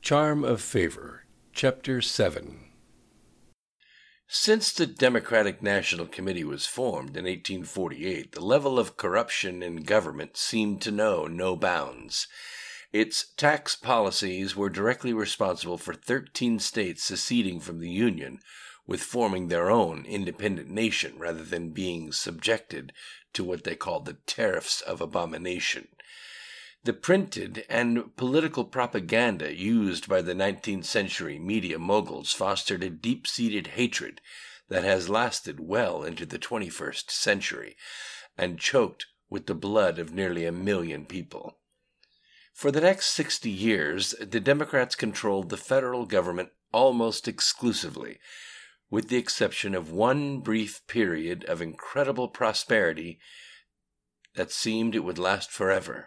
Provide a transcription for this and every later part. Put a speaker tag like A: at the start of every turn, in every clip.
A: Charm of Favor, Chapter 7. Since the Democratic National Committee was formed in 1848, the level of corruption in government seemed to know no bounds. Its tax policies were directly responsible for 13 states seceding from the Union, with forming their own independent nation rather than being subjected to what they called the tariffs of abomination. The printed and political propaganda used by the 19th century media moguls fostered a deep-seated hatred that has lasted well into the 21st century and choked with the blood of nearly 1 million people. For the next 60 years, the Democrats controlled the federal government almost exclusively, with the exception of one brief period of incredible prosperity that seemed it would last forever.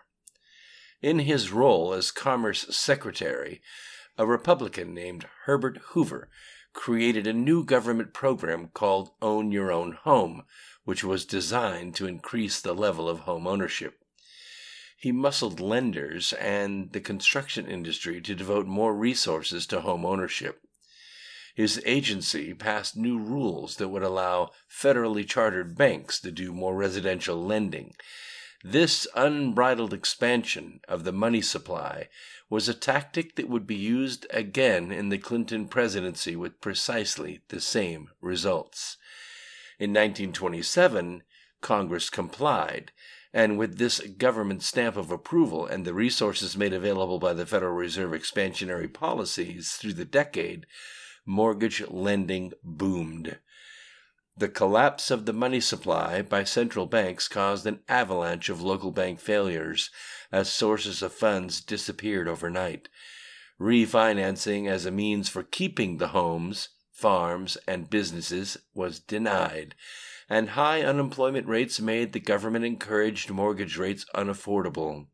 A: In his role as Commerce Secretary, a Republican named Herbert Hoover created a new government program called Own Your Own Home, which was designed to increase the level of home ownership. He muscled lenders and the construction industry to devote more resources to home ownership. His agency passed new rules that would allow federally chartered banks to do more residential lending. This unbridled expansion of the money supply was a tactic that would be used again in the Clinton presidency with precisely the same results. In 1927, Congress complied, and with this government stamp of approval and the resources made available by the Federal Reserve expansionary policies through the decade, mortgage lending boomed. The collapse of the money supply by central banks caused an avalanche of local bank failures as sources of funds disappeared overnight. Refinancing as a means for keeping the homes, farms, and businesses was denied, and high unemployment rates made the government encouraged mortgage rates unaffordable.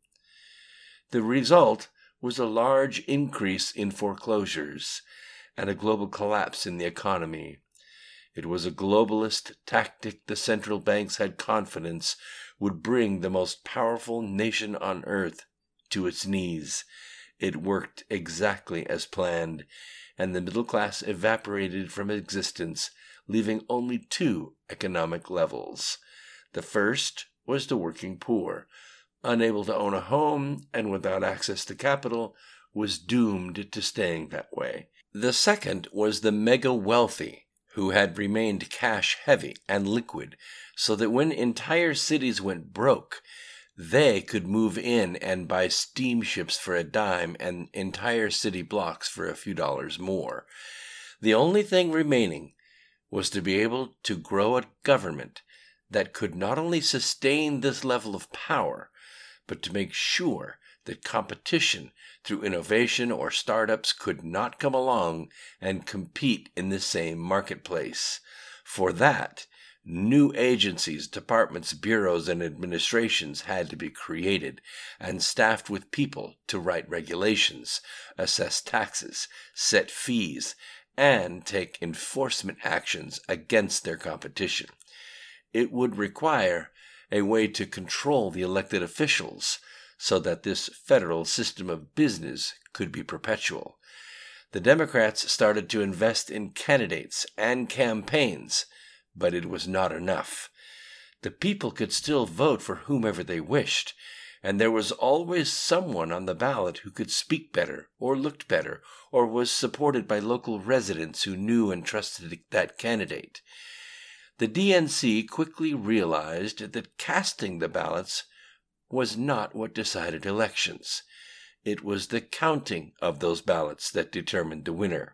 A: The result was a large increase in foreclosures and a global collapse in the economy. It was a globalist tactic the central banks had confidence would bring the most powerful nation on earth to its knees. It worked exactly as planned, and the middle class evaporated from existence, leaving only two economic levels. The first was the working poor, unable to own a home and without access to capital, was doomed to staying that way. The second was the mega-wealthy, who had remained cash-heavy and liquid, so that when entire cities went broke, they could move in and buy steamships for a dime and entire city blocks for a few dollars more. The only thing remaining was to be able to grow a government that could not only sustain this level of power, but to make sure that competition through innovation or startups could not come along and compete in the same marketplace. For that, new agencies, departments, bureaus, and administrations had to be created and staffed with people to write regulations, assess taxes, set fees, and take enforcement actions against their competition. It would require a way to control the elected officials so that this federal system of business could be perpetual. The Democrats started to invest in candidates and campaigns, but it was not enough. The people could still vote for whomever they wished, and there was always someone on the ballot who could speak better, or looked better, or was supported by local residents who knew and trusted that candidate. The DNC quickly realized that casting the ballots was not what decided elections. It was the counting of those ballots that determined the winner.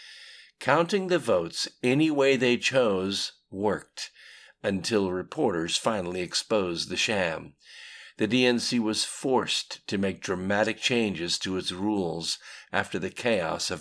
A: Counting the votes any way they chose worked, until reporters finally exposed the sham. The DNC was forced to make dramatic changes to its rules after the chaos of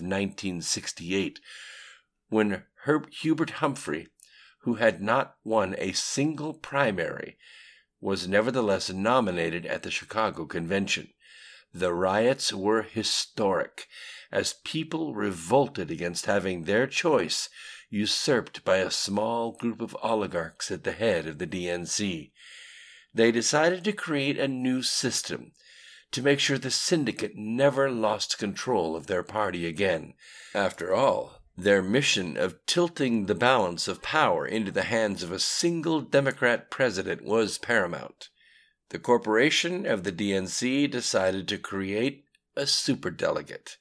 A: 1968, when Hubert Humphrey, who had not won a single primary, was nevertheless nominated at the Chicago Convention. The riots were historic, as people revolted against having their choice usurped by a small group of oligarchs at the head of the DNC. They decided to create a new system to make sure the syndicate never lost control of their party again. After all, their mission of tilting the balance of power into the hands of a single Democrat president was paramount. The corporation of the DNC decided to create a superdelegate,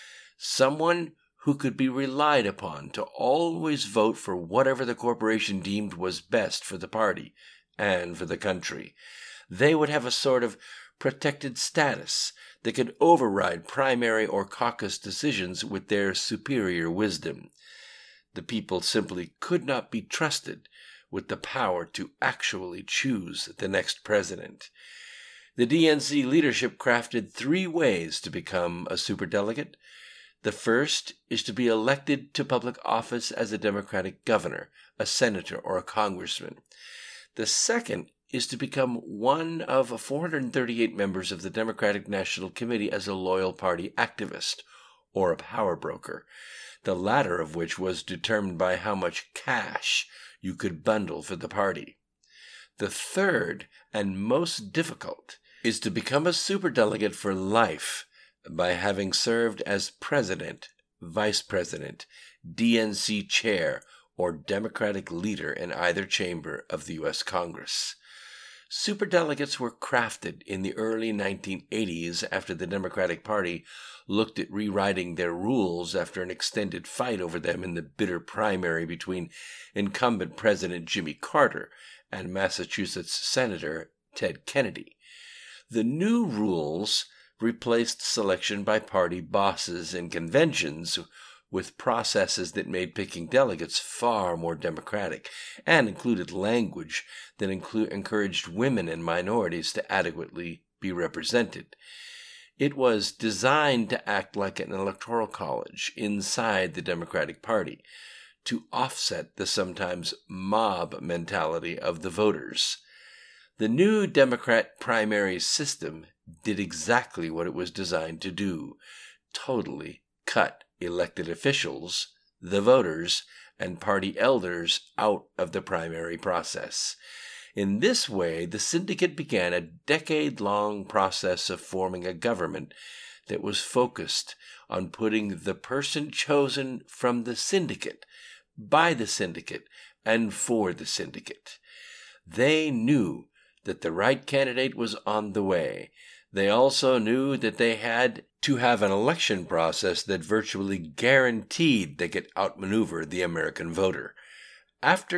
A: someone who could be relied upon to always vote for whatever the corporation deemed was best for the party and for the country. They would have a sort of protected status that could override primary or caucus decisions with their superior wisdom. The people simply could not be trusted with the power to actually choose the next president. The DNC leadership crafted 3 ways to become a superdelegate. The first is to be elected to public office as a Democratic governor, a senator, or a congressman. The second is to become one of 438 members of the Democratic National Committee as a loyal party activist, or a power broker, the latter of which was determined by how much cash you could bundle for the party. The third, and most difficult, is to become a superdelegate for life, by having served as president, vice president, DNC chair, or Democratic leader in either chamber of the U.S. Congress. Superdelegates were crafted in the early 1980s after the Democratic Party looked at rewriting their rules after an extended fight over them in the bitter primary between incumbent President Jimmy Carter and Massachusetts Senator Ted Kennedy. The new rules replaced selection by party bosses and conventions with processes that made picking delegates far more democratic and included language that encouraged women and minorities to adequately be represented. It was designed to act like an electoral college inside the Democratic Party to offset the sometimes mob mentality of the voters. The new Democrat primary system did exactly what it was designed to do: totally cut elected officials, the voters, and party elders out of the primary process. In this way, the syndicate began a decade-long process of forming a government that was focused on putting the person chosen from the syndicate, by the syndicate, and for the syndicate. They knew that the right candidate was on the way. They also knew that they had to have an election process that virtually guaranteed they could outmaneuver the American voter. After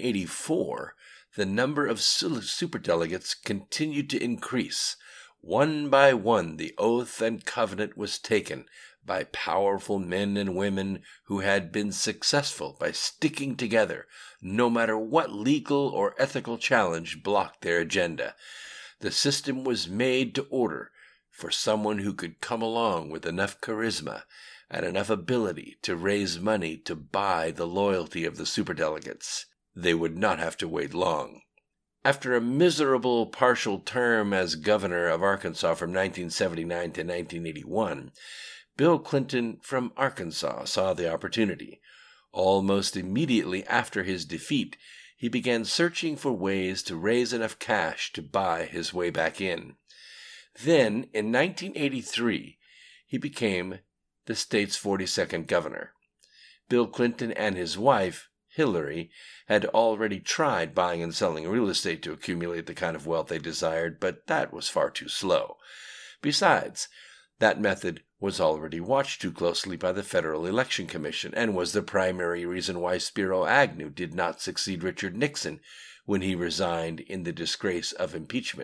A: 1984, the number of superdelegates continued to increase. One by one, the oath and covenant was taken by powerful men and women who had been successful by sticking together, no matter what legal or ethical challenge blocked their agenda. The system was made to order for someone who could come along with enough charisma and enough ability to raise money to buy the loyalty of the superdelegates. They would not have to wait long. After a miserable partial term as governor of Arkansas from 1979 to 1981, Bill Clinton from Arkansas saw the opportunity. Almost immediately after his defeat, he began searching for ways to raise enough cash to buy his way back in. Then, in 1983, he became the state's 42nd governor. Bill Clinton and his wife, Hillary, had already tried buying and selling real estate to accumulate the kind of wealth they desired, but that was far too slow. Besides, that method was already watched too closely by the Federal Election Commission and was the primary reason why Spiro Agnew did not succeed Richard Nixon when he resigned in the disgrace of impeachment.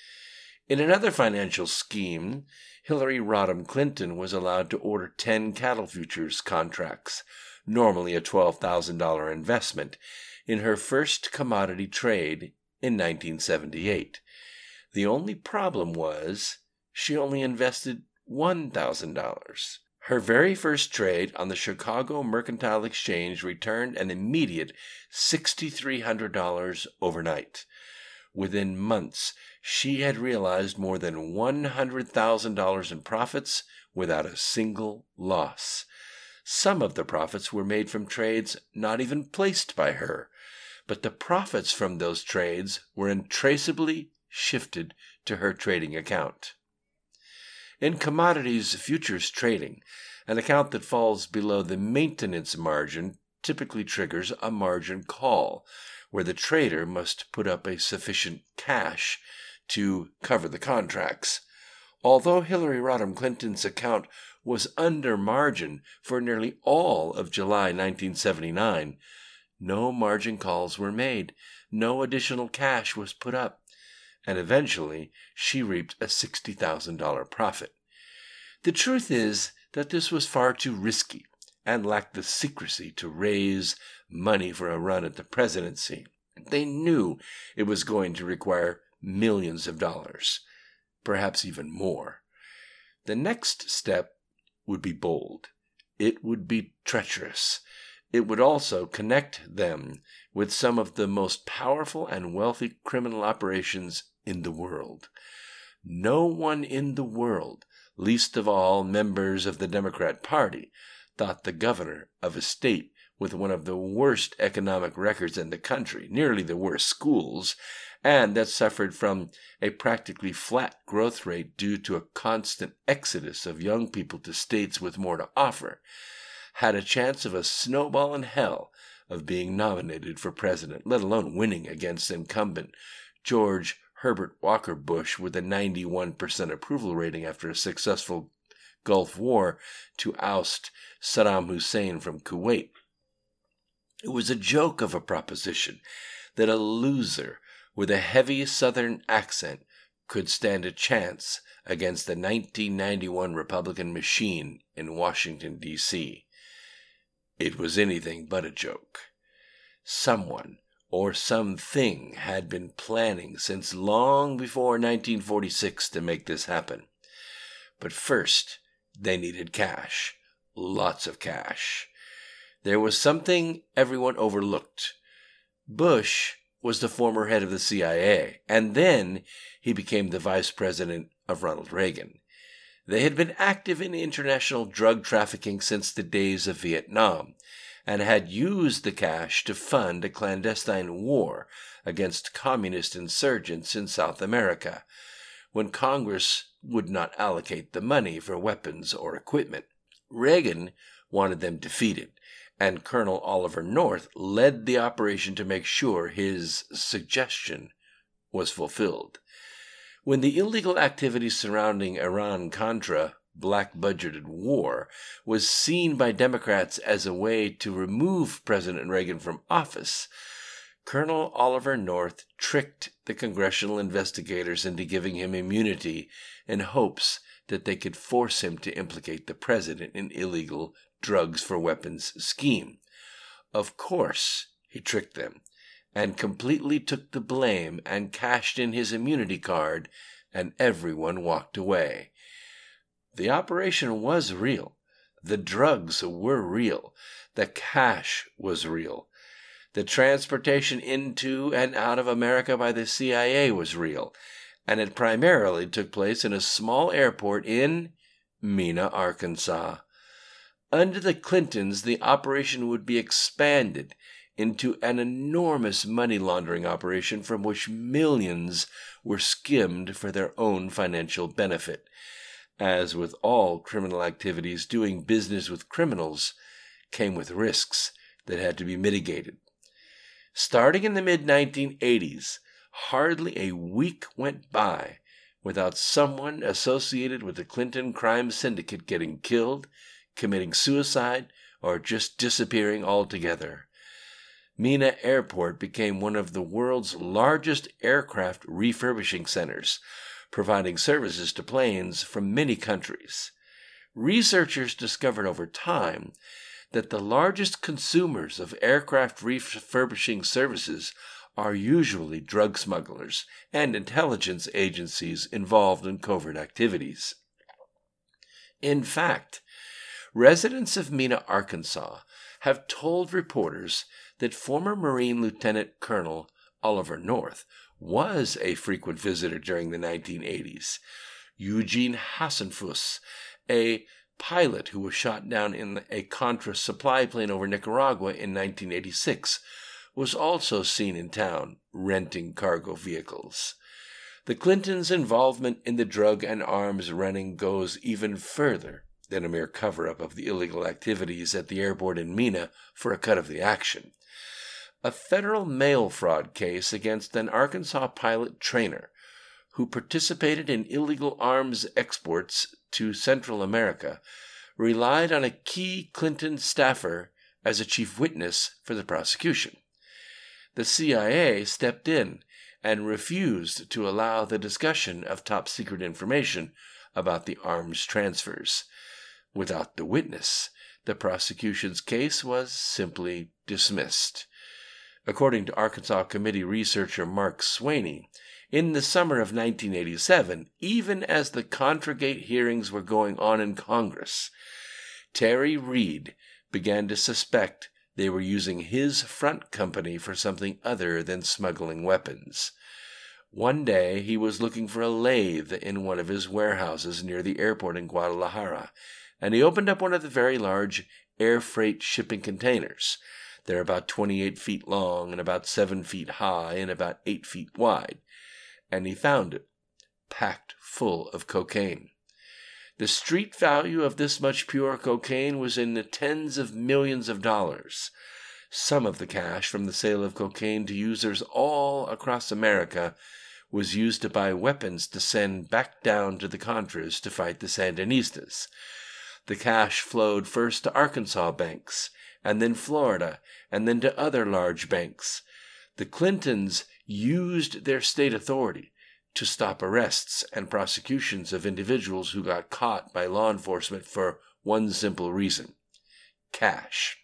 A: In another financial scheme, Hillary Rodham Clinton was allowed to order 10 cattle futures contracts, normally a $12,000 investment, in her first commodity trade in 1978. The only problem was she only invested $1,000. Her very first trade on the Chicago Mercantile Exchange returned an immediate $6,300 overnight. Within months, she had realized more than $100,000 in profits without a single loss. Some of the profits were made from trades not even placed by her, but the profits from those trades were untraceably shifted to her trading account. In commodities futures trading, an account that falls below the maintenance margin typically triggers a margin call, where the trader must put up a sufficient cash to cover the contracts. Although Hillary Rodham Clinton's account was under margin for nearly all of July 1979, no margin calls were made, no additional cash was put up, and eventually she reaped a $60,000 profit. The truth is that this was far too risky and lacked the secrecy to raise money for a run at the presidency. They knew it was going to require millions of dollars, perhaps even more. The next step would be bold. It would be treacherous. It would also connect them with some of the most powerful and wealthy criminal operations in the world. No one in the world, least of all members of the Democrat Party, thought the governor of a state with one of the worst economic records in the country, nearly the worst schools, and that suffered from a practically flat growth rate due to a constant exodus of young people to states with more to offer, had a chance of a snowball in hell of being nominated for president, let alone winning against incumbent George Herbert Walker Bush with a 91% approval rating after a successful Gulf War to oust Saddam Hussein from Kuwait. It was a joke of a proposition that a loser with a heavy Southern accent could stand a chance against the 1991 Republican machine in Washington, D.C. It was anything but a joke. Someone or something had been planning since long before 1946 to make this happen. But first, they needed cash. Lots of cash. There was something everyone overlooked. Bush was the former head of the CIA, and then he became the vice president of Ronald Reagan. They had been active in international drug trafficking since the days of Vietnam, and had used the cash to fund a clandestine war against communist insurgents in South America, when Congress would not allocate the money for weapons or equipment. Reagan wanted them defeated, and Colonel Oliver North led the operation to make sure his suggestion was fulfilled. When the illegal activity surrounding Iran-Contra black-budgeted war was seen by Democrats as a way to remove President Reagan from office, Colonel Oliver North tricked the congressional investigators into giving him immunity in hopes that they could force him to implicate the president in illegal drugs for weapons scheme. Of course, he tricked them and completely took the blame and cashed in his immunity card, and everyone walked away. The operation was real. The drugs were real. The cash was real. The transportation into and out of America by the CIA was real, and it primarily took place in a small airport in Mena, Arkansas. Under the Clintons, the operation would be expanded into an enormous money laundering operation from which millions were skimmed for their own financial benefit. As with all criminal activities, doing business with criminals came with risks that had to be mitigated. Starting in the mid-1980s, hardly a week went by without someone associated with the Clinton crime syndicate getting killed, committing suicide, or just disappearing altogether. Mena Airport became one of the world's largest aircraft refurbishing centers, providing services to planes from many countries. Researchers discovered over time that the largest consumers of aircraft refurbishing services are usually drug smugglers and intelligence agencies involved in covert activities. In fact, residents of Mena, Arkansas, have told reporters that former Marine Lieutenant Colonel Oliver North was a frequent visitor during the 1980s. Eugene Hasenfuss, a pilot who was shot down in a Contra supply plane over Nicaragua in 1986, was also seen in town renting cargo vehicles. The Clintons' involvement in the drug and arms running goes even further than a mere cover-up of the illegal activities at the airport in Mena for a cut of the action. A federal mail fraud case against an Arkansas pilot trainer who participated in illegal arms exports to Central America relied on a key Clinton staffer as a chief witness for the prosecution. The CIA stepped in and refused to allow the discussion of top-secret information about the arms transfers. Without the witness, the prosecution's case was simply dismissed. According to Arkansas Committee researcher Mark Swaney, in the summer of 1987, even as the Contragate hearings were going on in Congress, Terry Reid began to suspect they were using his front company for something other than smuggling weapons. One day, he was looking for a lathe in one of his warehouses near the airport in Guadalajara, and he opened up one of the very large air freight shipping containers. They're about 28 feet long and about 7 feet high and about 8 feet wide. And he found it, packed full of cocaine. The street value of this much pure cocaine was in the tens of millions of dollars. Some of the cash from the sale of cocaine to users all across America was used to buy weapons to send back down to the Contras to fight the Sandinistas. The cash flowed first to Arkansas banks, and then Florida, and then to other large banks. The Clintons used their state authority to stop arrests and prosecutions of individuals who got caught by law enforcement for one simple reason: cash.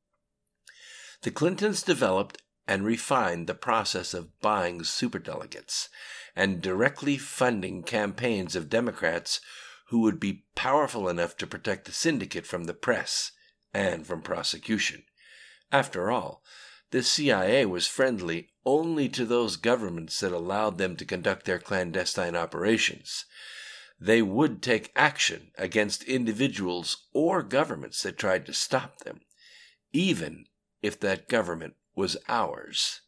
A: The Clintons developed and refined the process of buying superdelegates and directly funding campaigns of Democrats who would be powerful enough to protect the syndicate from the press and from prosecution. After all, the CIA was friendly only to those governments that allowed them to conduct their clandestine operations. They would take action against individuals or governments that tried to stop them, even if that government was ours.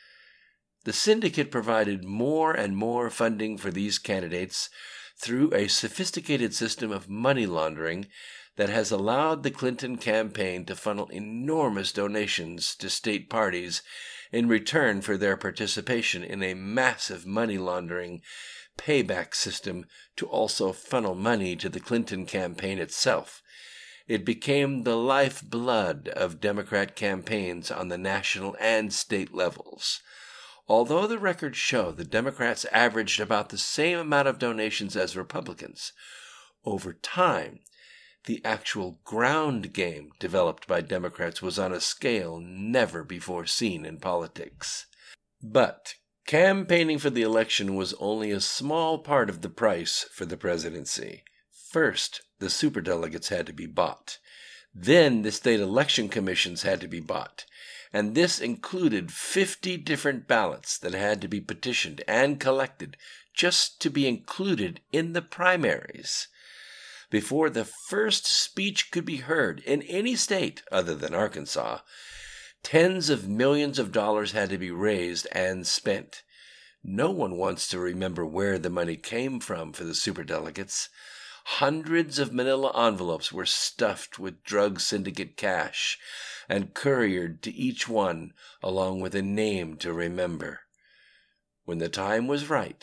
A: The syndicate provided more and more funding for these candidates through a sophisticated system of money laundering that has allowed the Clinton campaign to funnel enormous donations to state parties in return for their participation in a massive money laundering payback system to also funnel money to the Clinton campaign itself. It became the lifeblood of Democrat campaigns on the national and state levels. Although the records show the Democrats averaged about the same amount of donations as Republicans, over time, the actual ground game developed by Democrats was on a scale never before seen in politics. But campaigning for the election was only a small part of the price for the presidency. First, the superdelegates had to be bought. Then the state election commissions had to be bought. And this included 50 different ballots that had to be petitioned and collected just to be included in the primaries. Before the first speech could be heard in any state other than Arkansas, tens of millions of dollars had to be raised and spent. No one wants to remember where the money came from for the superdelegates. Hundreds of manila envelopes were stuffed with drug syndicate cash and couriered to each one along with a name to remember. When the time was right,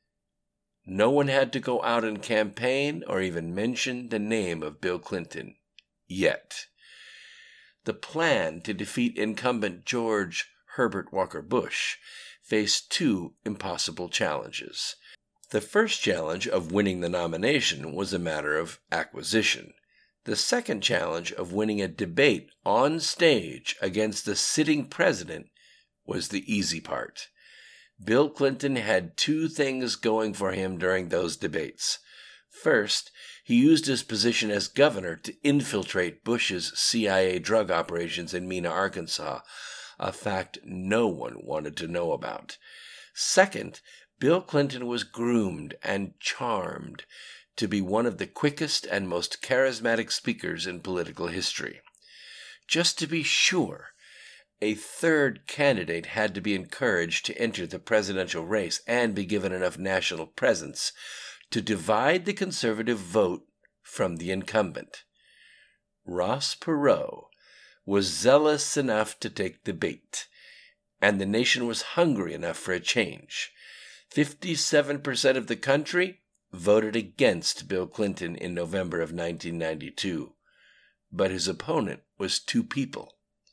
A: no one had to go out and campaign or even mention the name of Bill Clinton. Yet. The plan to defeat incumbent George Herbert Walker Bush faced two impossible challenges. The first challenge of winning the nomination was a matter of acquisition. The second challenge of winning a debate on stage against the sitting president was the easy part. Bill Clinton had two things going for him during those debates. First, he used his position as governor to infiltrate Bush's CIA drug operations in Mena, Arkansas, a fact no one wanted to know about. Second, Bill Clinton was groomed and charmed to be one of the quickest and most charismatic speakers in political history. Just to be sure, a third candidate had to be encouraged to enter the presidential race and be given enough national presence to divide the conservative vote from the incumbent. Ross Perot was zealous enough to take the bait, and the nation was hungry enough for a change. 57% of the country voted against Bill Clinton in November of 1992, but his opponent was two people.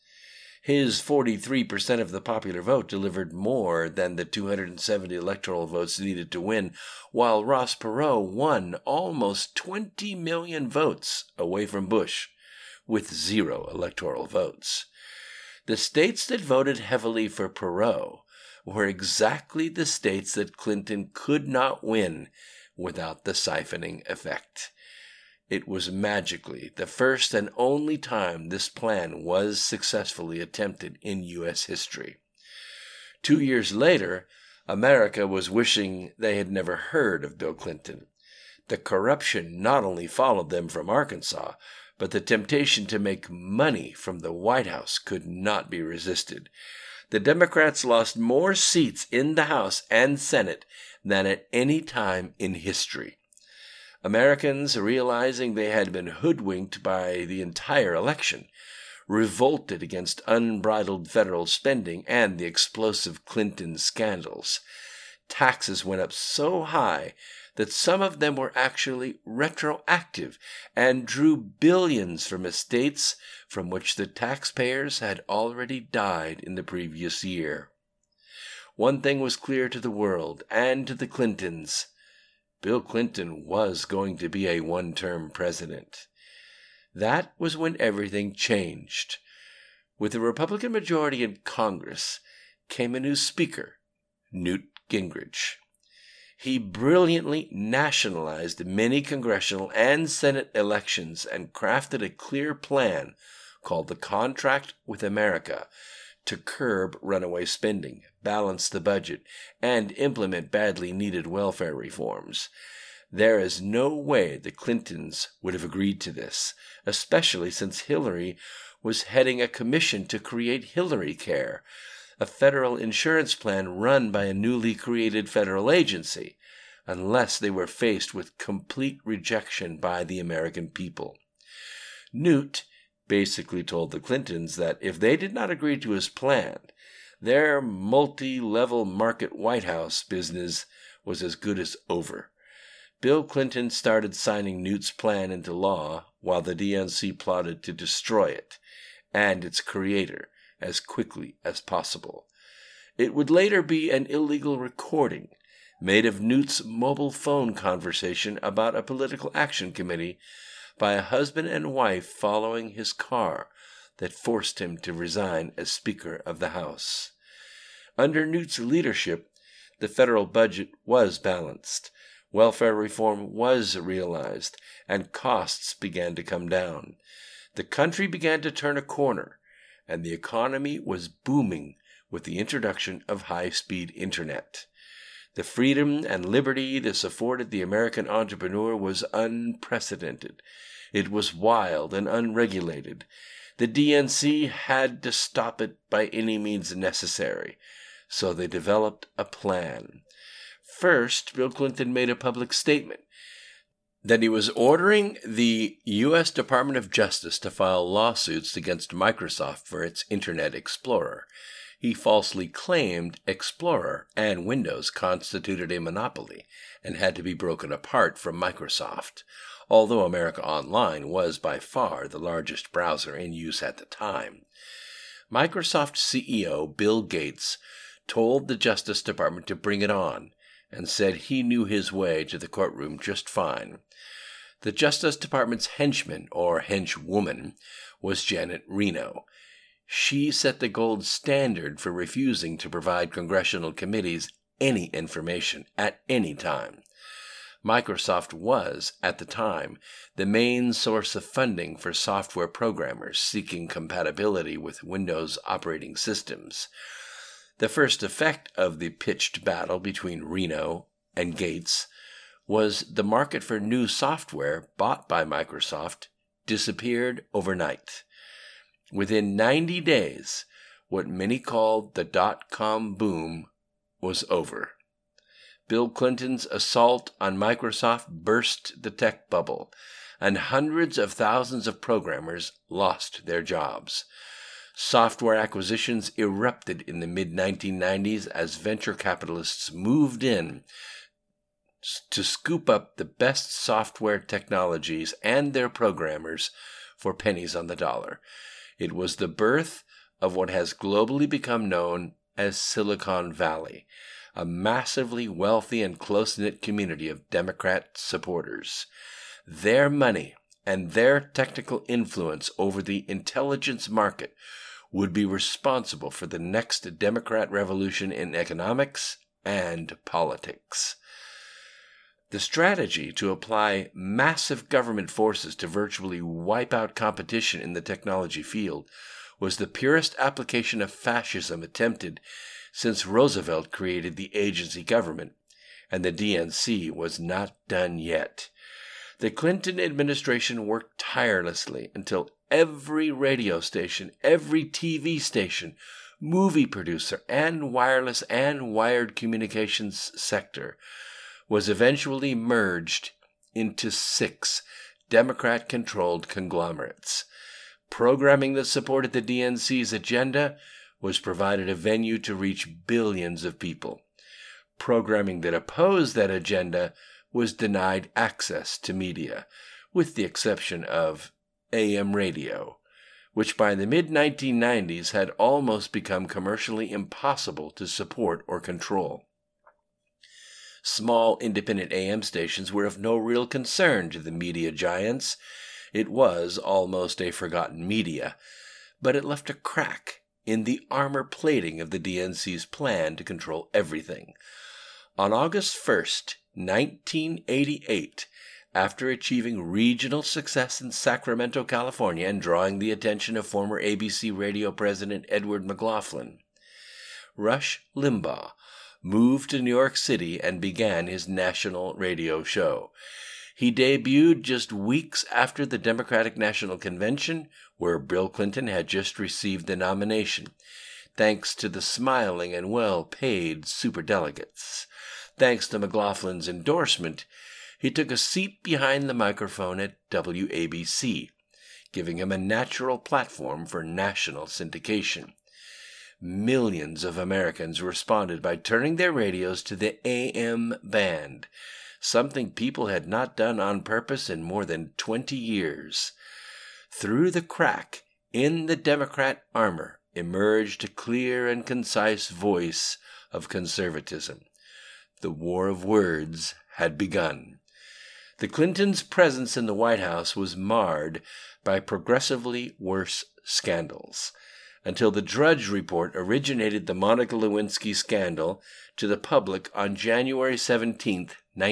A: His 43% of the popular vote delivered more than the 270 electoral votes needed to win, while Ross Perot won almost 20 million votes away from Bush, with 0 electoral votes. The states that voted heavily for Perot were exactly the states that Clinton could not win without the siphoning effect. It was magically the first and only time this plan was successfully attempted in U.S. history. 2 years later, America was wishing they had never heard of Bill Clinton. The corruption not only followed them from Arkansas, but the temptation to make money from the White House could not be resisted. The Democrats lost more seats in the House and Senate than at any time in history. Americans, realizing they had been hoodwinked by the entire election, revolted against unbridled federal spending and the explosive Clinton scandals. Taxes went up so high that some of them were actually retroactive and drew billions from estates from which the taxpayers had already died in the previous year. One thing was clear to the world and to the Clintons: Bill Clinton was going to be a one-term president. That was when everything changed. With the Republican majority in Congress came a new speaker, Newt Gingrich. He brilliantly nationalized many congressional and Senate elections and crafted a clear plan called the Contract with America to curb runaway spending, balance the budget, and implement badly needed welfare reforms. There is no way the Clintons would have agreed to this, especially since Hillary was heading a commission to create Hillary Care, a federal insurance plan run by a newly created federal agency, unless they were faced with complete rejection by the American people. Newt basically told the Clintons that if they did not agree to his plan, their multi-level market White House business was as good as over. Bill Clinton started signing Newt's plan into law while the DNC plotted to destroy it and its creator as quickly as possible. It would later be an illegal recording made of Newt's mobile phone conversation about a political action committee by a husband and wife following his car that forced him to resign as Speaker of the House. Under Newt's leadership, the federal budget was balanced, welfare reform was realized, and costs began to come down. The country began to turn a corner, and the economy was booming with the introduction of high-speed internet. The freedom and liberty this afforded the American entrepreneur was unprecedented. It was wild and unregulated. The DNC had to stop it by any means necessary, so they developed a plan. First, Bill Clinton made a public statement that he was ordering the U.S. Department of Justice to file lawsuits against Microsoft for its Internet Explorer. He falsely claimed Explorer and Windows constituted a monopoly and had to be broken apart from Microsoft, although America Online was by far the largest browser in use at the time. Microsoft CEO Bill Gates told the Justice Department to bring it on and said he knew his way to the courtroom just fine. The Justice Department's henchman, or henchwoman, was Janet Reno. She set the gold standard for refusing to provide congressional committees any information at any time. Microsoft was, at the time, the main source of funding for software programmers seeking compatibility with Windows operating systems. The first effect of the pitched battle between Reno and Gates was the market for new software bought by Microsoft disappeared overnight. Within 90 days, what many called the dot-com boom was over. Bill Clinton's assault on Microsoft burst the tech bubble, and hundreds of thousands of programmers lost their jobs. Software acquisitions erupted in the mid-1990s as venture capitalists moved in to scoop up the best software technologies and their programmers for pennies on the dollar. It was the birth of what has globally become known as Silicon Valley, a massively wealthy and close-knit community of Democrat supporters. Their money and their technical influence over the intelligence market would be responsible for the next Democrat revolution in economics and politics. The strategy to apply massive government forces to virtually wipe out competition in the technology field was the purest application of fascism attempted since Roosevelt created the agency government, and the DNC was not done yet. The Clinton administration worked tirelessly until every radio station, every TV station, movie producer, and wireless and wired communications sector was eventually merged into 6 Democrat-controlled conglomerates. Programming that supported the DNC's agenda was provided a venue to reach billions of people. Programming that opposed that agenda was denied access to media, with the exception of AM radio, which by the mid-1990s had almost become commercially impossible to support or control. Small independent AM stations were of no real concern to the media giants. It was almost a forgotten media, but it left a crack in the armor plating of the DNC's plan to control everything. On August 1st, 1988, after achieving regional success in Sacramento, California, and drawing the attention of former ABC radio president Edward McLaughlin, Rush Limbaugh moved to New York City and began his national radio show. He debuted just weeks after the Democratic National Convention, where Bill Clinton had just received the nomination, thanks to the smiling and well-paid superdelegates. Thanks to McLaughlin's endorsement, he took a seat behind the microphone at WABC, giving him a natural platform for national syndication. Millions of Americans responded by turning their radios to the AM band, something people had not done on purpose in more than 20 years. Through the crack in the Democrat armor emerged a clear and concise voice of conservatism. The war of words had begun. The Clintons' presence in the White House was marred by progressively worse scandals, until the Drudge Report originated the Monica Lewinsky scandal to the public on January 17,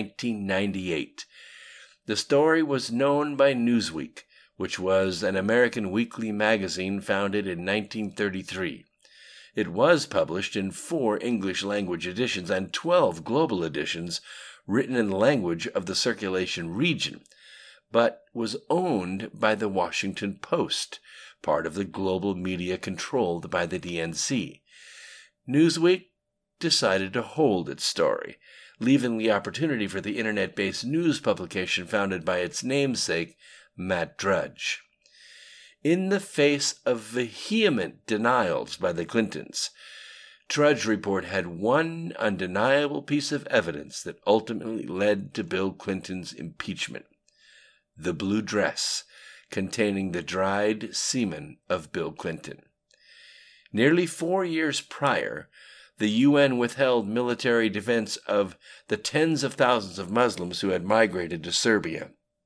A: 1998. The story was known by Newsweek, which was an American weekly magazine founded in 1933. It was published in 4 English-language editions and 12 global editions written in the language of the circulation region, but was owned by the Washington Post, part of the global media controlled by the DNC. Newsweek decided to hold its story, leaving the opportunity for the internet-based news publication founded by its namesake, Matt Drudge. In the face of vehement denials by the Clintons, Drudge Report had one undeniable piece of evidence that ultimately led to Bill Clinton's impeachment: the blue dress containing the dried semen of Bill Clinton. Nearly 4 years prior, the UN withheld military defense of the tens of thousands of Muslims who had migrated to Serbia.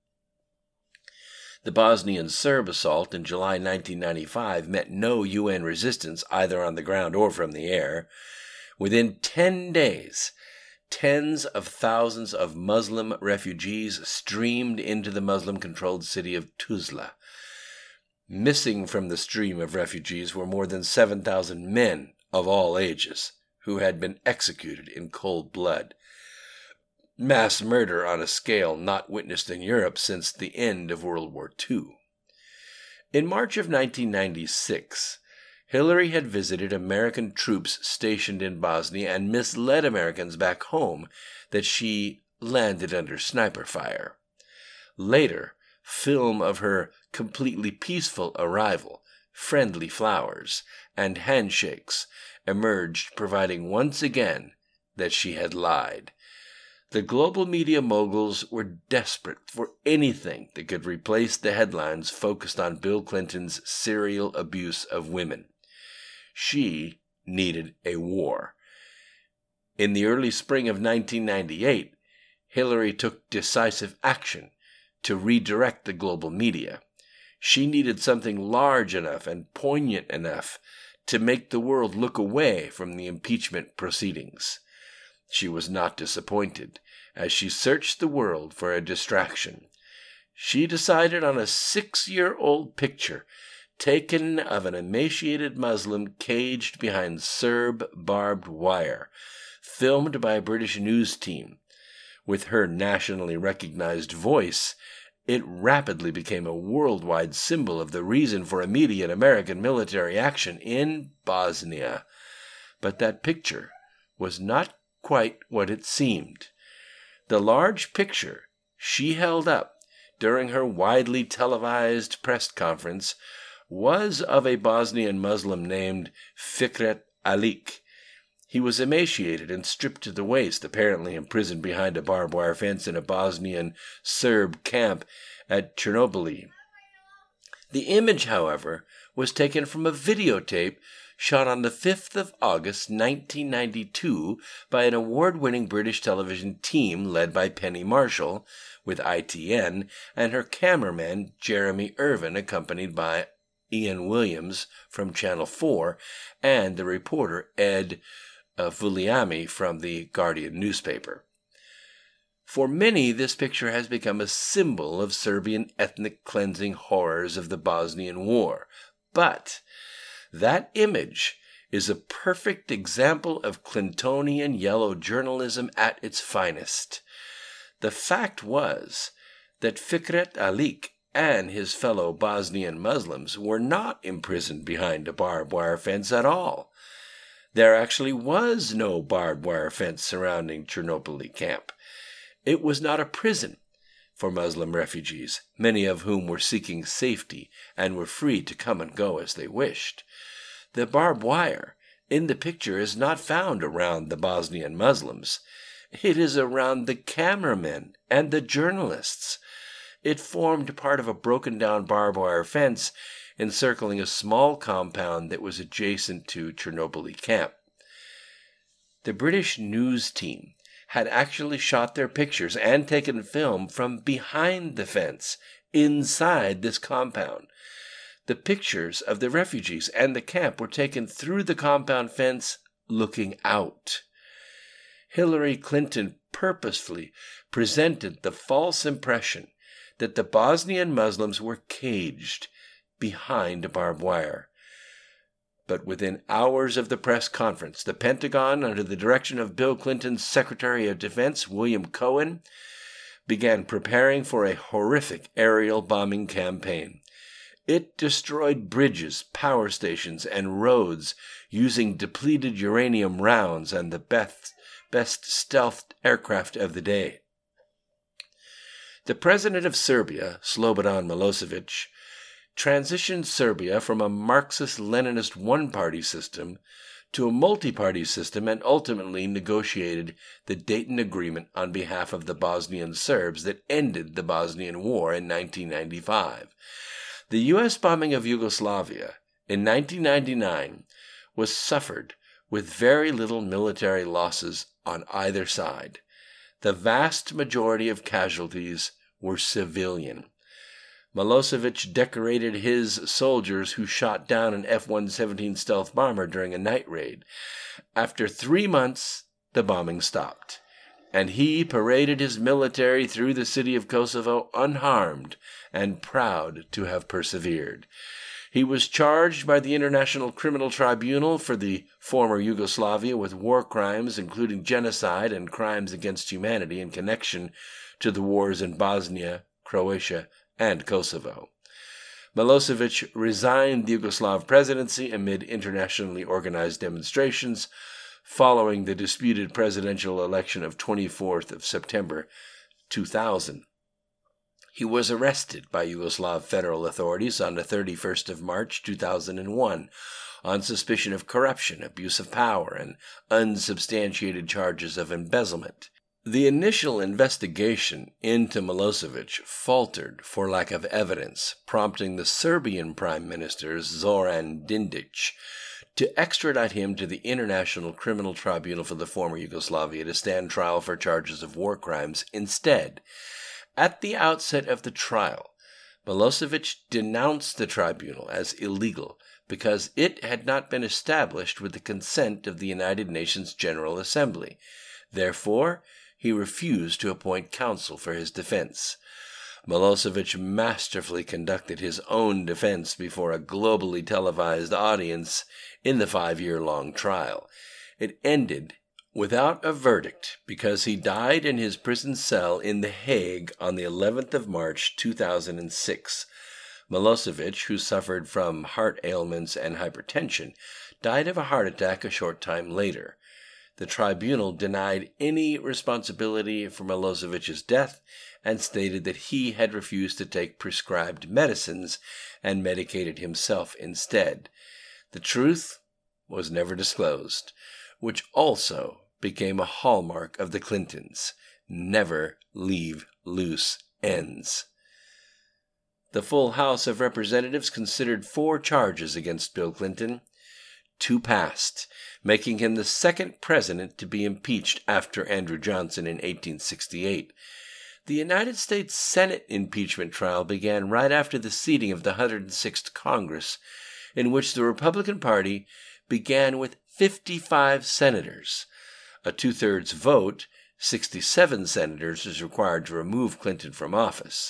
A: The Bosnian Serb assault in July 1995 met no UN resistance either on the ground or from the air. Within 10 days, tens of thousands of Muslim refugees streamed into the Muslim-controlled city of Tuzla. Missing from the stream of refugees were more than 7,000 men of all ages who had been executed in cold blood. Mass murder on a scale not witnessed in Europe since the end of World War II. In March of 1996, Hillary had visited American troops stationed in Bosnia and misled Americans back home that she landed under sniper fire. Later, film of her completely peaceful arrival, friendly flowers, and handshakes emerged, providing once again that she had lied. The global media moguls were desperate for anything that could replace the headlines focused on Bill Clinton's serial abuse of women. She needed a war. In the early spring of 1998, Hillary took decisive action to redirect the global media. She needed something large enough and poignant enough to make the world look away from the impeachment proceedings. She was not disappointed as she searched the world for a distraction. She decided on a 6-year-old picture taken of an emaciated Muslim caged behind Serb barbed wire, filmed by a British news team. With her nationally recognized voice, it rapidly became a worldwide symbol of the reason for immediate American military action in Bosnia. But that picture was not quite what it seemed. The large picture she held up during her widely televised press conference was of a Bosnian Muslim named Fikret Alik. He was emaciated and stripped to the waist, apparently imprisoned behind a barbed wire fence in a Bosnian Serb camp at Chernobyl. The image, however, was taken from a videotape shot on the 5th of August 1992 by an award-winning British television team led by Penny Marshall, with ITN, and her cameraman Jeremy Irvin, accompanied by Ian Williams from Channel 4 and the reporter Ed Vuliami from the Guardian newspaper. For many, this picture has become a symbol of Serbian ethnic cleansing horrors of the Bosnian War. But that image is a perfect example of Clintonian yellow journalism at its finest. The fact was that Fikret Alik and his fellow Bosnian Muslims were not imprisoned behind a barbed wire fence at all. There actually was no barbed wire fence surrounding Chernobyl camp. It was not a prison for Muslim refugees, many of whom were seeking safety and were free to come and go as they wished. The barbed wire in the picture is not found around the Bosnian Muslims. It is around the cameramen and the journalists. It formed part of a broken-down barbed wire fence encircling a small compound that was adjacent to Chernobyl camp. The British news team had actually shot their pictures and taken film from behind the fence, inside this compound. The pictures of the refugees and the camp were taken through the compound fence, looking out. Hillary Clinton purposefully presented the false impression that the Bosnian Muslims were caged behind barbed wire. But within hours of the press conference, the Pentagon, under the direction of Bill Clinton's Secretary of Defense, William Cohen, began preparing for a horrific aerial bombing campaign. It destroyed bridges, power stations, and roads using depleted uranium rounds and the best stealthed aircraft of the day. The president of Serbia, Slobodan Milosevic, transitioned Serbia from a Marxist-Leninist one-party system to a multi-party system and ultimately negotiated the Dayton Agreement on behalf of the Bosnian Serbs that ended the Bosnian War in 1995. The U.S. bombing of Yugoslavia in 1999 was suffered with very little military losses on either side. The vast majority of casualties were civilian. Milosevic decorated his soldiers who shot down an F-117 stealth bomber during a night raid. After 3 months, the bombing stopped, and he paraded his military through the city of Kosovo unharmed and proud to have persevered. He was charged by the International Criminal Tribunal for the former Yugoslavia with war crimes, including genocide and crimes against humanity in connection to the wars in Bosnia, Croatia, and Kosovo. Milosevic resigned the Yugoslav presidency amid internationally organized demonstrations following the disputed presidential election of 24th of September 2000. He was arrested by Yugoslav federal authorities on the 31st of March 2001 on suspicion of corruption, abuse of power, and unsubstantiated charges of embezzlement. The initial investigation into Milosevic faltered for lack of evidence, prompting the Serbian Prime Minister Zoran Đinđić to extradite him to the International Criminal Tribunal for the former Yugoslavia to stand trial for charges of war crimes instead. At the outset of the trial, Milosevic denounced the tribunal as illegal because it had not been established with the consent of the United Nations General Assembly. Therefore, he refused to appoint counsel for his defense. Milosevic masterfully conducted his own defense before a globally televised audience in the 5-year-long trial. It ended without a verdict because he died in his prison cell in The Hague on the 11th of March 2006. Milosevic, who suffered from heart ailments and hypertension, died of a heart attack a short time later. The tribunal denied any responsibility for Milosevic's death and stated that he had refused to take prescribed medicines and medicated himself instead. The truth was never disclosed, which also became a hallmark of the Clintons: never leave loose ends. The full House of Representatives considered 4 charges against Bill Clinton. 2 passed, making him the second president to be impeached after Andrew Johnson in 1868. The United States Senate impeachment trial began right after the seating of the 106th Congress, in which the Republican Party began with 55 senators. A 2/3 vote, 67 senators, is required to remove Clinton from office.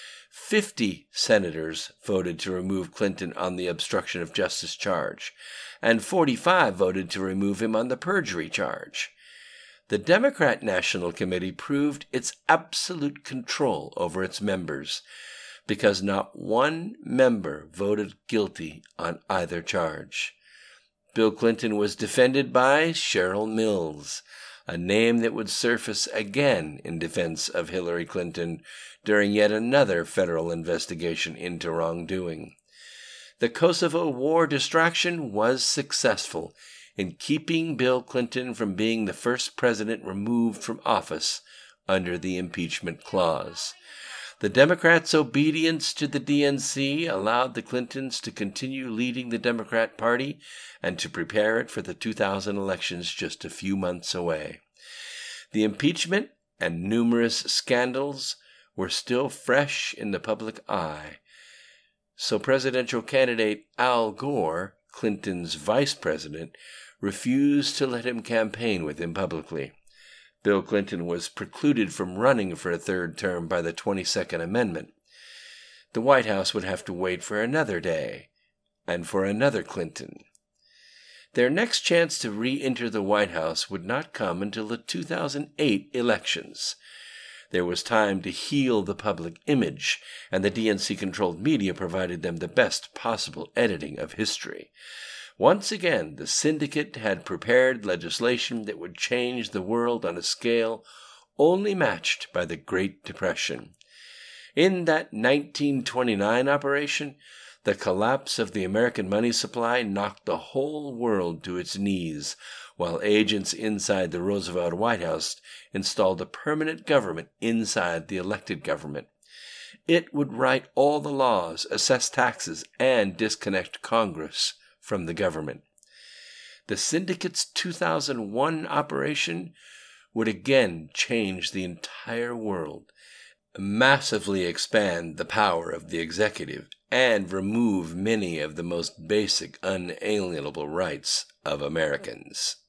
A: 50 senators voted to remove Clinton on the obstruction of justice charge, and 45 voted to remove him on the perjury charge. The Democrat National Committee proved its absolute control over its members, because not one member voted guilty on either charge. Bill Clinton was defended by Cheryl Mills, a name that would surface again in defense of Hillary Clinton during yet another federal investigation into wrongdoing. The Kosovo War distraction was successful in keeping Bill Clinton from being the first president removed from office under the impeachment clause. The Democrats' obedience to the DNC allowed the Clintons to continue leading the Democrat Party and to prepare it for the 2000 elections just a few months away. The impeachment and numerous scandals were still fresh in the public eye, so presidential candidate Al Gore, Clinton's vice president, refused to let him campaign with him publicly. Bill Clinton was precluded from running for a 3rd term by the 22nd Amendment. The White House would have to wait for another day, and for another Clinton. Their next chance to re-enter the White House would not come until the 2008 elections. There was time to heal the public image, and the DNC-controlled media provided them the best possible editing of history. Once again, the syndicate had prepared legislation that would change the world on a scale only matched by the Great Depression. In that 1929 operation, the collapse of the American money supply knocked the whole world to its knees, while agents inside the Roosevelt White House installed a permanent government inside the elected government. It would write all the laws, assess taxes, and disconnect Congress from the government. The syndicate's 2001 operation would again change the entire world, massively expand the power of the executive, and remove many of the most basic unalienable rights of Americans.